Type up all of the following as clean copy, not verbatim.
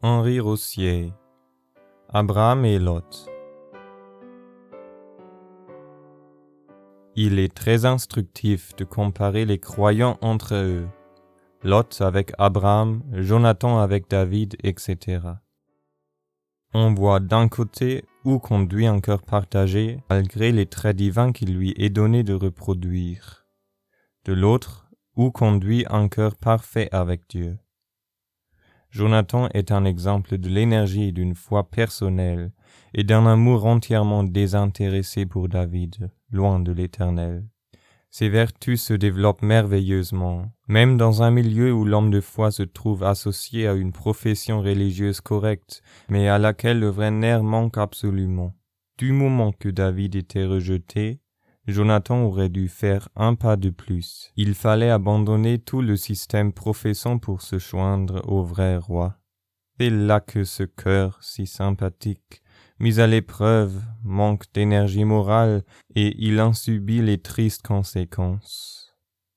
Henri Rossier, Abraham et Lot. Il est très instructif de comparer les croyants entre eux, Lot avec Abraham, Jonathan avec David, etc. On voit d'un côté où conduit un cœur partagé malgré les traits divins qu'il lui est donné de reproduire. De l'autre, où conduit un cœur parfait avec Dieu. Jonathan est un exemple de l'énergie et d'une foi personnelle et d'un amour entièrement désintéressé pour David, loin de l'Éternel. Ses vertus se développent merveilleusement, même dans un milieu où l'homme de foi se trouve associé à une profession religieuse correcte, mais à laquelle le vrai nerf manque absolument. Du moment que David était rejeté, Jonathan aurait dû faire un pas de plus. Il fallait abandonner tout le système professant pour se joindre au vrai roi. C'est là que ce cœur si sympathique, mis à l'épreuve, manque d'énergie morale et il en subit les tristes conséquences.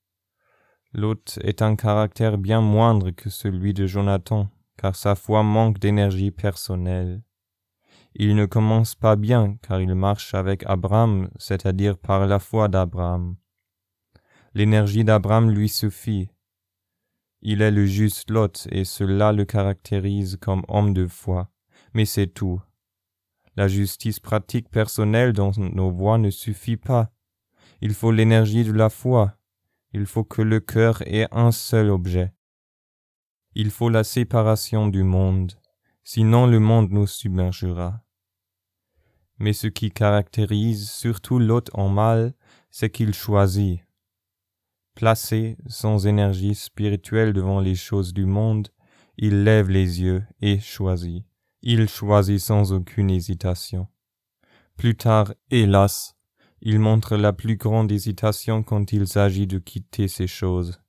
L'autre est un caractère bien moindre que celui de Jonathan, car sa foi manque d'énergie personnelle. Il ne commence pas bien, car il marche avec Abraham, c'est-à-dire par la foi d'Abraham. L'énergie d'Abraham lui suffit. Il est le juste Lot, et cela le caractérise comme homme de foi. Mais c'est tout. La justice pratique personnelle dans nos voies ne suffit pas. Il faut l'énergie de la foi. Il faut que le cœur ait un seul objet. Il faut la séparation du monde, sinon le monde nous submergera. Mais ce qui caractérise surtout Lot en mal, c'est qu'il choisit. Placé sans énergie spirituelle devant les choses du monde, il lève les yeux et choisit. Il choisit sans aucune hésitation. Plus tard, hélas, il montre la plus grande hésitation quand il s'agit de quitter ces choses.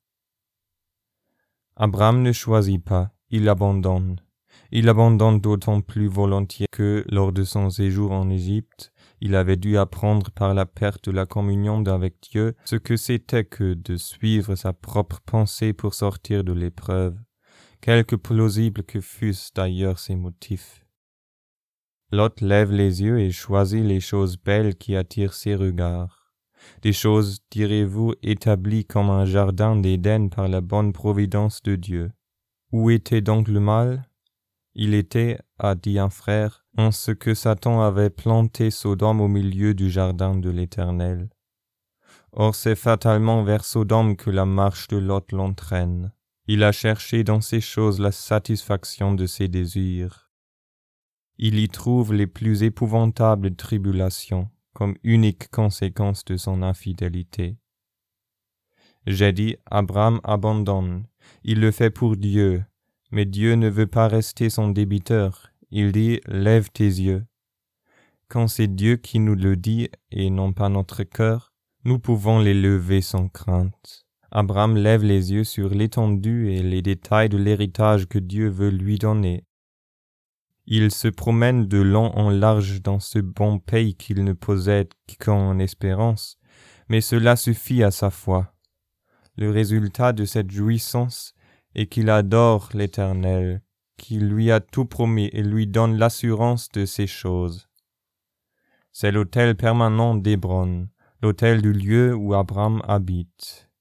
Abraham ne choisit pas, il abandonne. Il abandonne d'autant plus volontiers que, lors de son séjour en Égypte, il avait dû apprendre par la perte de la communion avec Dieu ce que c'était que de suivre sa propre pensée pour sortir de l'épreuve, quelque plausibles que fussent d'ailleurs ses motifs. Lot lève les yeux et choisit les choses belles qui attirent ses regards. Des choses, direz-vous, établies comme un jardin d'Éden par la bonne providence de Dieu. Où était donc le mal ? Il était, a dit un frère, en ce que Satan avait planté Sodome au milieu du jardin de l'Éternel. Or c'est fatalement vers Sodome que la marche de Lot l'entraîne. Il a cherché dans ces choses la satisfaction de ses désirs. Il y trouve les plus épouvantables tribulations, comme unique conséquence de son infidélité. J'ai dit, Abraham abandonne, il le fait pour Dieu, mais Dieu ne veut pas rester son débiteur, il dit, lève tes yeux. Quand c'est Dieu qui nous le dit et non pas notre cœur, nous pouvons les lever sans crainte. Abraham lève les yeux sur l'étendue et les détails de l'héritage que Dieu veut lui donner. Il se promène de long en large dans ce bon pays qu'il ne possède qu'en espérance, mais cela suffit à sa foi. Le résultat de cette jouissance est qu'il adore l'Éternel, qui lui a tout promis et lui donne l'assurance de ces choses. C'est l'autel permanent d'Hébron, l'autel du lieu où Abraham habite.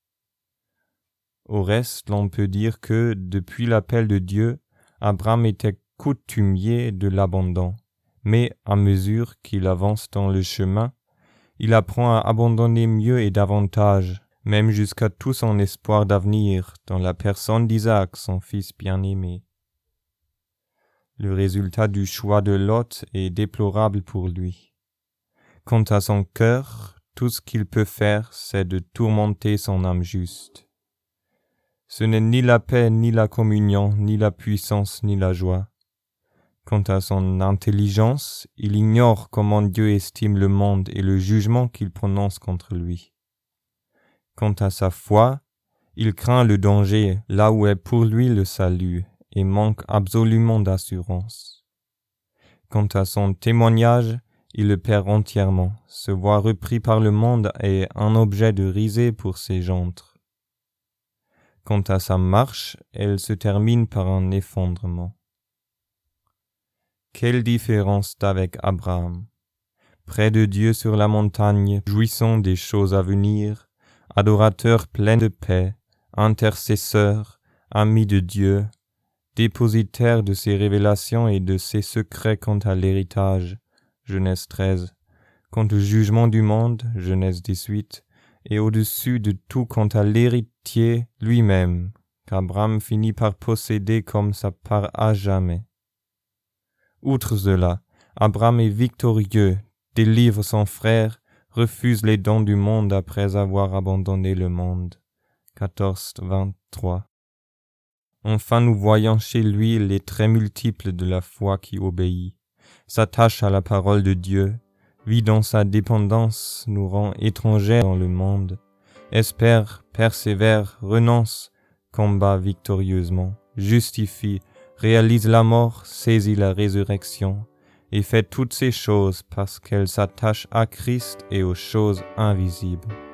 Au reste, l'on peut dire que, depuis l'appel de Dieu, Abraham était coutumier de l'abandon, mais à mesure qu'il avance dans le chemin, il apprend à abandonner mieux et davantage, même jusqu'à tout son espoir d'avenir dans la personne d'Isaac, son fils bien-aimé. Le résultat du choix de Lot est déplorable pour lui. Quant à son cœur, tout ce qu'il peut faire, c'est de tourmenter son âme juste. Ce n'est ni la paix, ni la communion, ni la puissance, ni la joie. Quant à son intelligence, il ignore comment Dieu estime le monde et le jugement qu'il prononce contre lui. Quant à sa foi, il craint le danger là où est pour lui le salut et manque absolument d'assurance. Quant à son témoignage, il le perd entièrement, se voit repris par le monde et un objet de risée pour ses gentes. Quant à sa marche, elle se termine par un effondrement. Quelle différence d'avec Abraham. Près de Dieu sur la montagne, jouissant des choses à venir, adorateur plein de paix, intercesseur, ami de Dieu, dépositaire de ses révélations et de ses secrets quant à l'héritage, Genèse 13, quant au jugement du monde, Genèse 18, et au-dessus de tout quant à l'héritier lui-même, qu'Abraham finit par posséder comme sa part à jamais. Outre cela, Abraham est victorieux, délivre son frère, refuse les dons du monde après avoir abandonné le monde. 14, 23. Enfin nous voyons chez lui les traits multiples de la foi qui obéit, s'attache à la parole de Dieu, vit dans sa dépendance, nous rend étrangers dans le monde, espère, persévère, renonce, combat victorieusement, justifie, réalise la mort, saisit la résurrection, et fait toutes ces choses parce qu'elle s'attache à Christ et aux choses invisibles.